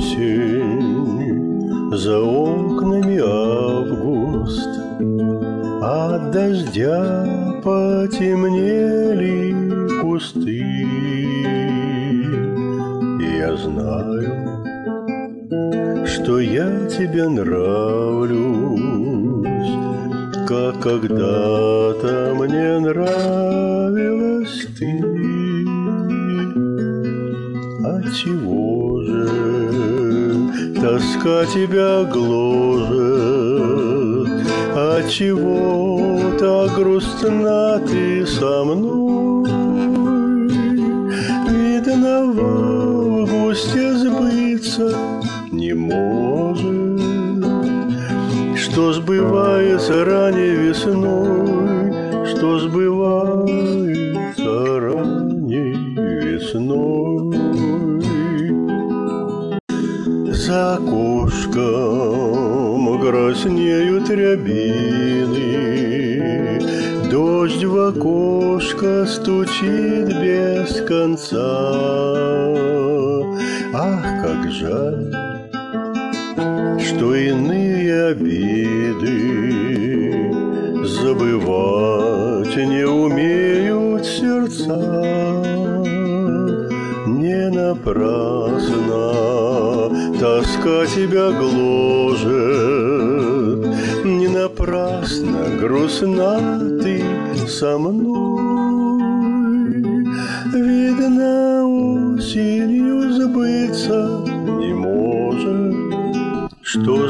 осень, за окнами август, от дождя потемнели кусты. Я знаю, что я тебе нравлюсь, как когда-то мне нравилась ты. Отчего же тоска тебя гложет? Отчего так грустна ты со мной? Видно, в августе сбыться не может, что сбывается ранней весной, что сбывается ранней весной. За окошком краснеют рябины, дождь в окошко стучит без конца. Ах, как жаль, что иные обиды забывать не умеют сердца. Не напрасно тоска тебя гложет, не напрасно грустна ты со мной. Видно, осенью сбыться не может, что